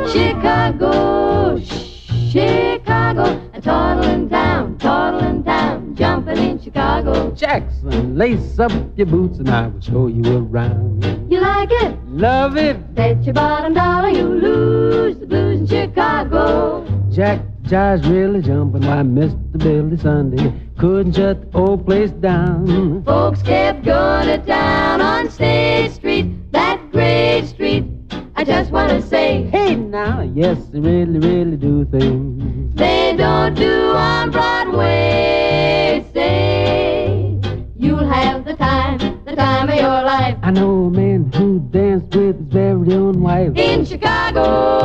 Chicago, Chicago, toddling town, jumping in Chicago. Jackson, lace up your boots and I will show you around. You like it? Love it. Bet your bottom dollar you lose the blues in Chicago. Jack Jive's really jumping while Mr. Billy Sunday couldn't shut the old place down. Folks kept going to town on State Street, that great street. I just want to say, hey now, yes, they really, really do things they don't do on Broadway. Say, you'll have the time of your life. I know a man who danced with his very own wife in Chicago.